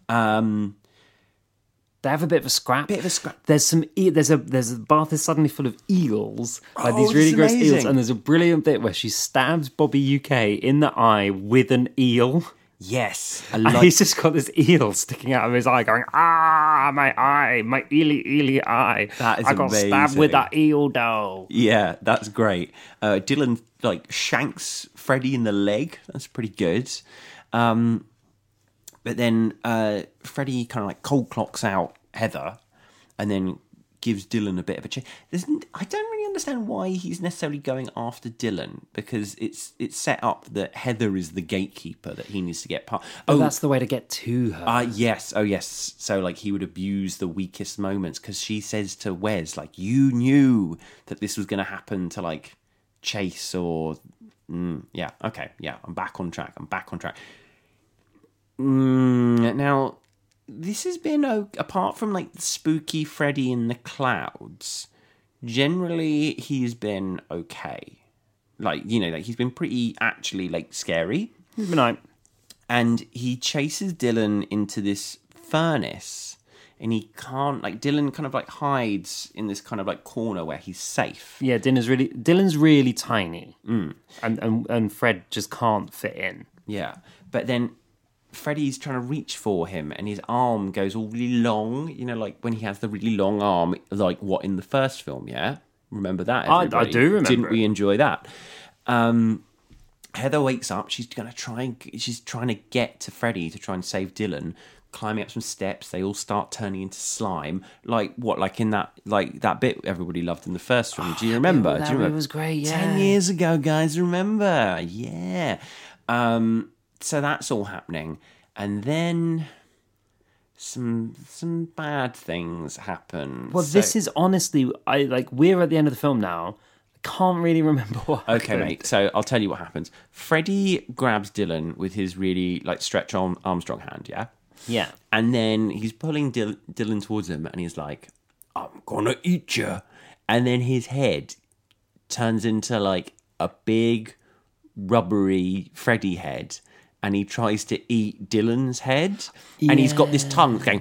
They have a bit of a scrap. There's some. There's a bath is suddenly full of eels, like these really gross eels, and there's a brilliant bit where she stabs Bobby UK in the eye with an eel. Yes, And he's just got this eel sticking out of his eye, going, ah, my eye, my eely eye. That is I got amazing. stabbed with that eel dough. Yeah, that's great. Dylan like shanks Freddy in the leg. That's pretty good. But then Freddy kind of like cold clocks out Heather, and then gives Dylan a bit of a chase. I don't really understand why he's necessarily going after Dylan, because it's set up that Heather is the gatekeeper that he needs to get past. Oh, that's the way to get to her. Yes. Oh, yes. So, like, he would abuse the weakest moments, because she says to Wes, like, you knew that this was going to happen to, like, Chase or... yeah, okay, yeah, I'm back on track. Now... This has been, apart from, like, the spooky Freddy in the clouds, generally he's been okay. Like, you know, like, he's been pretty, actually, like, scary. He's been out. And he chases Dylan into this furnace, and he can't, like, Dylan kind of, like, hides in this kind of, like, corner where he's safe. Yeah, Dylan's really tiny. And Fred just can't fit in. Yeah. But then... Freddy's trying to reach for him, and his arm goes all really long. You know, like when he has the really long arm, like what in the first film, yeah? Remember that, everybody? I do remember. Didn't we enjoy that? Heather wakes up. She's trying to get to Freddy to try and save Dylan. Climbing up some steps, they all start turning into slime. Like what? Like in that bit everybody loved in the first film. Do you remember? That Do you remember? was great. Yeah, 10 years ago, guys. Remember? Yeah. So that's all happening, and then some bad things happen. Well, this is honestly, we're at the end of the film now. I can't really remember what happened. Okay, mate. So I'll tell you what happens. Freddy grabs Dylan with his really like stretch Armstrong hand, yeah. Yeah, and then he's pulling Dylan towards him, and he's like, "I'm gonna eat you," and then his head turns into like a big rubbery Freddy head. And he tries to eat Dylan's head. Yeah. And he's got this tongue going...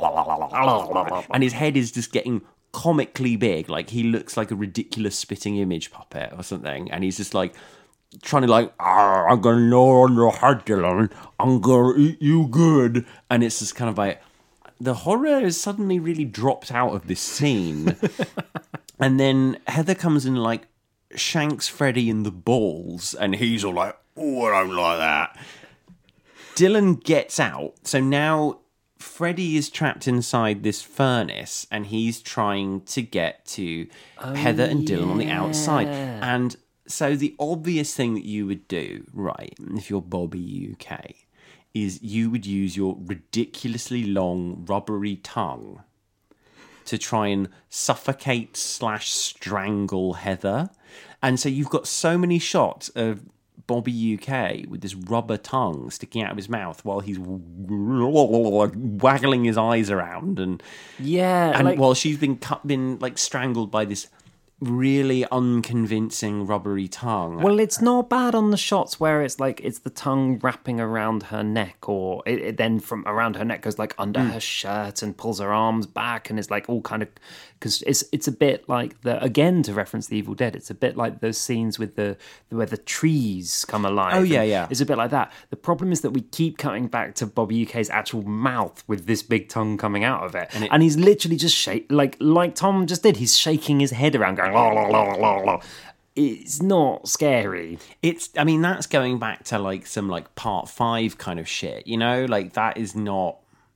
And his head is just getting comically big. Like, he looks like a ridiculous spitting image puppet or something. And he's just, like, trying to, like... I'm going to gnaw on your head, Dylan. I'm going to eat you good. And it's just kind of like... The horror has suddenly really dropped out of this scene. And then Heather comes and, like, shanks Freddy in the balls. And he's all like, oh, I don't like that. Dylan gets out, so now Freddy is trapped inside this furnace and he's trying to get to Heather and Dylan on the outside. And so the obvious thing that you would do, right, if you're Bobby UK, is you would use your ridiculously long rubbery tongue to try and suffocate / strangle Heather. And so you've got so many shots of Bobby UK with this rubber tongue sticking out of his mouth while he's waggling his eyes around, and while she's been strangled by this really unconvincing rubbery tongue. Well, it's not bad on the shots where it's like it's the tongue wrapping around her neck, or it then from around her neck goes like under her shirt and pulls her arms back, and it's like all kind of, because it's a bit like again, to reference the Evil Dead, it's a bit like those scenes with where the trees come alive. Oh yeah. It's a bit like that. The problem is that we keep cutting back to Bobby UK's actual mouth with this big tongue coming out of it, and he's literally just like Tom just did. He's shaking his head around, going la la la la la. It's not scary. That's going back to like some like part 5 kind of shit, you know? Like that is not.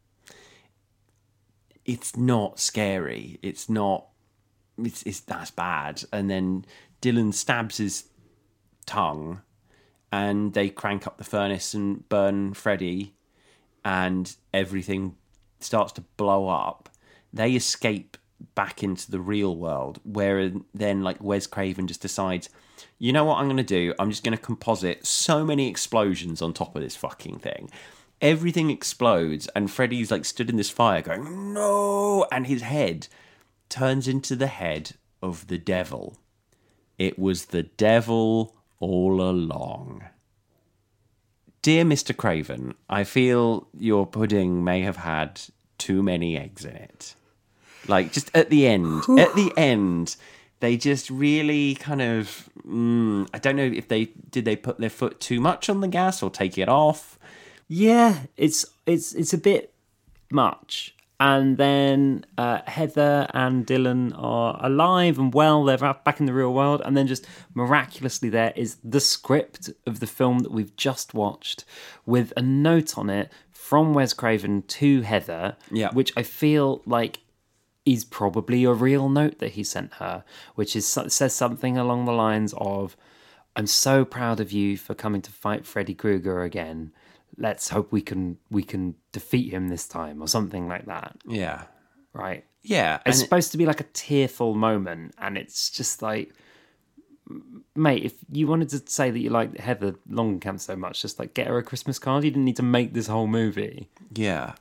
It's not scary. It's not. That's bad. And then Dylan stabs his tongue, and they crank up the furnace and burn Freddy, and everything starts to blow up. They escape back into the real world, where then like Wes Craven just decides, you know what I'm going to do? I'm just going to composite so many explosions on top of this fucking thing. Everything explodes, and Freddy's like stood in this fire going, no, and his head turns into the head of the devil. It was the devil all along. Dear Mr. Craven, I feel your pudding may have had too many eggs in it. Like, just at the end, they just really kind of, I don't know if they put their foot too much on the gas or take it off. Yeah, it's a bit much. And then Heather and Dylan are alive and well. They're back in the real world. And then just miraculously there is the script of the film that we've just watched with a note on it from Wes Craven to Heather, which I feel like is probably a real note that he sent her, which says something along the lines of, I'm so proud of you for coming to fight Freddy Krueger again. Let's hope we can defeat him this time, or something like that. Yeah. Right? Yeah. It's supposed to be like a tearful moment, and it's just like, mate, if you wanted to say that you like Heather Langenkamp so much, just like get her a Christmas card. You didn't need to make this whole movie. Yeah.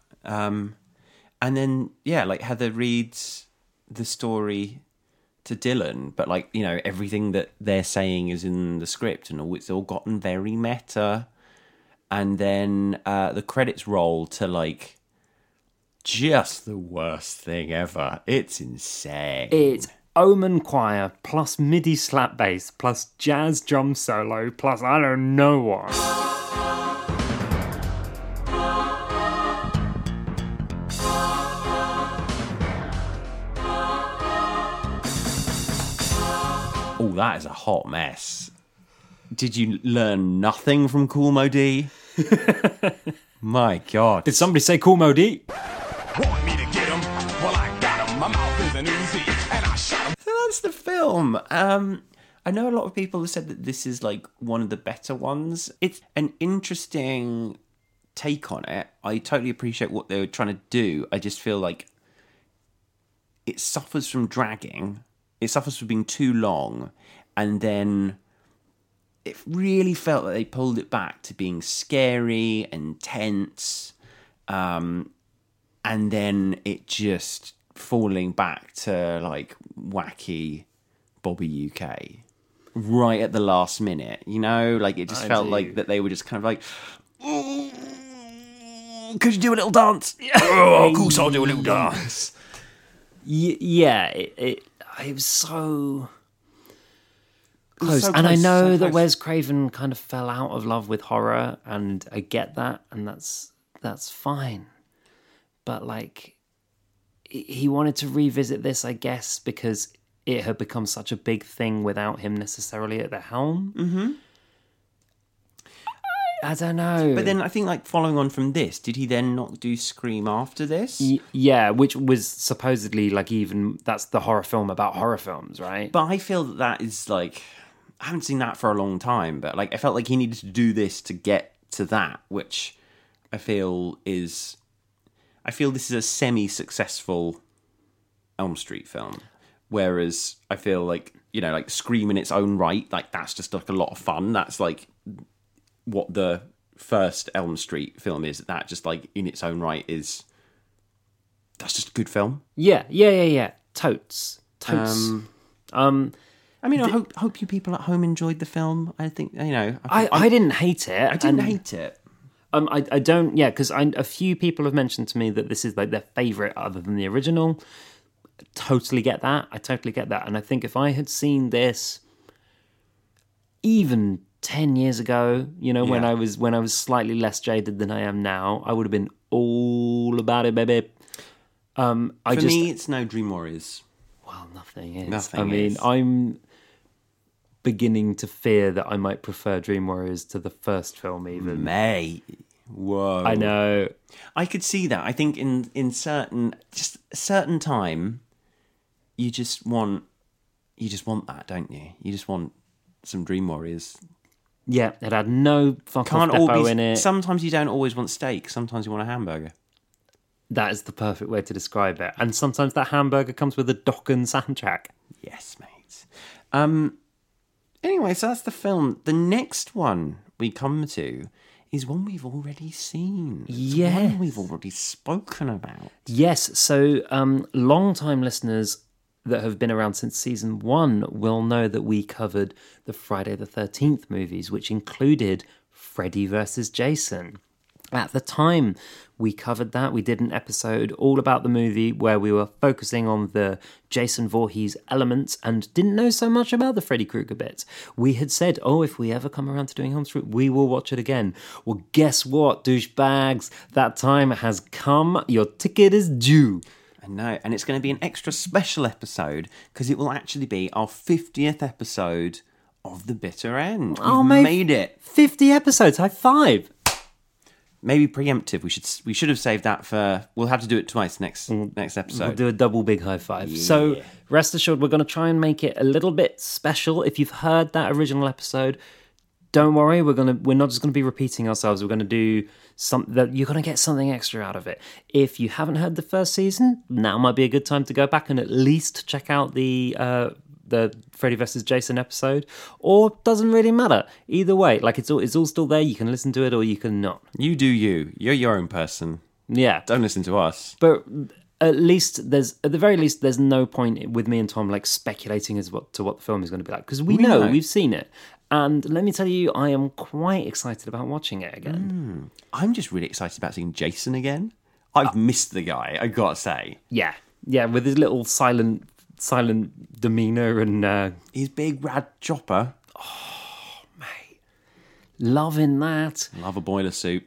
And then, like Heather reads the story to Dylan, but like, you know, everything that they're saying is in the script, and it's all gotten very meta. And then the credits roll to like just the worst thing ever. It's insane. It's Omen Choir plus MIDI slap bass plus jazz drum solo plus I don't know what. Oh, that is a hot mess. Did you learn nothing from Kool Moe Dee? My God. Did somebody say Kool Moe Dee? Want me to get him? Well, I got him. My mouth isn't easy, and I shot him. So that's the film. I know a lot of people have said that this is like one of the better ones. It's an interesting take on it. I totally appreciate what they were trying to do. I just feel like it suffers from dragging. It suffers from being too long, and then it really felt like they pulled it back to being scary and tense, and then it just falling back to like wacky Bobby UK right at the last minute, you know? Like it just felt like that they were just kind of like, could you do a little dance? Oh, of course I'll do a little dance. Yeah, it was so close. So and I close, know so that close. Wes Craven kind of fell out of love with horror, and I get that, and that's fine. But like, he wanted to revisit this, I guess, because it had become such a big thing without him necessarily at the helm. Mm-hmm. I don't know. But then I think, like, following on from this, did he then not do Scream after this? Yeah, which was supposedly like that's the horror film about horror films, right? But I feel that is like, I haven't seen that for a long time, but like I felt like he needed to do this to get to that, which I feel this is a semi-successful Elm Street film. Whereas I feel like, like Scream in its own right, like that's just like a lot of fun. That's like what the first Elm Street film is. That just like in its own right that's just a good film. Yeah. Totes. I mean, I hope you people at home enjoyed the film. I think, I didn't hate it. I didn't hate it. I don't, because a few people have mentioned to me that this is like their favourite other than the original. I totally get that. And I think if I had seen this even 10 years ago, when I was slightly less jaded than I am now, I would have been all about it, baby. For me, it's no Dream Warriors. Well, nothing is. I'm beginning to fear that I might prefer Dream Warriors to the first film even. Whoa. I know. I could see that. I think in certain time, you just want that, don't you? You just want some Dream Warriors. Yeah, it had no fucking depot in it. Sometimes you don't always want steak. Sometimes you want a hamburger. That is the perfect way to describe it. And sometimes that hamburger comes with a Dokken soundtrack. Yes, mate. Anyway, so that's the film. The next one we come to is one we've already seen. Yes. One we've already spoken about. Yes, so long-time listeners that have been around since season 1 will know that we covered the Friday the 13th movies, which included Freddy vs. Jason. At the time we covered that, we did an episode all about the movie where we were focusing on the Jason Voorhees elements and didn't know so much about the Freddy Krueger bits. We had said, if we ever come around to doing Elm Street, we will watch it again. Well, guess what, douchebags? That time has come. Your ticket is due. I know, and it's going to be an extra special episode because it will actually be our 50th episode of The Bitter End. We've made it. 50 episodes, high five. Maybe preemptive. We should have saved that for. We'll have to do it twice next episode. We'll do a double big high five. Yeah. So rest assured, we're going to try and make it a little bit special. If you've heard that original episode, don't worry. We're not just going to be repeating ourselves. We're going to do something that you're going to get something extra out of it. If you haven't heard the first season, now might be a good time to go back and at least check out the Freddy vs. Jason episode, or doesn't really matter. Either way, like it's all still there. You can listen to it or you can not. You do you. You're your own person. Yeah. Don't listen to us. But at the very least, there's no point with me and Tom like speculating as to what the film is going to be like, because we know we've seen it. And let me tell you, I am quite excited about watching it again. I'm just really excited about seeing Jason again. I've missed the guy, I gotta say. Yeah, with his little silent demeanour and his big rad chopper. Oh, mate, loving that. Love a boiler suit.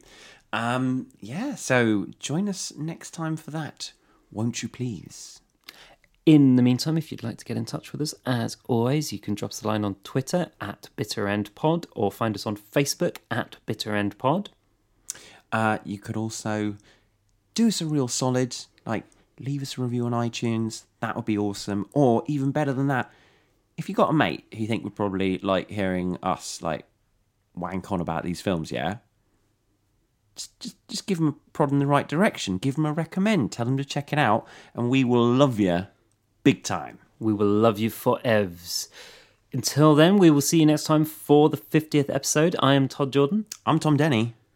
So join us next time for that, won't you please? In the meantime, if you'd like to get in touch with us, as always, you can drop us a line on Twitter at BitterEndPod or find us on Facebook at BitterEndPod. You could also do us a real solid, like leave us a review on iTunes. That would be awesome. Or even better than that, if you got a mate who you think would probably like hearing us like wank on about these films, yeah? Just give them a prod in the right direction. Give them a recommend. Tell them to check it out. And we will love you big time. We will love you forevs. Until then, we will see you next time for the 50th episode. I am Todd Jordan. I'm Tom Denny.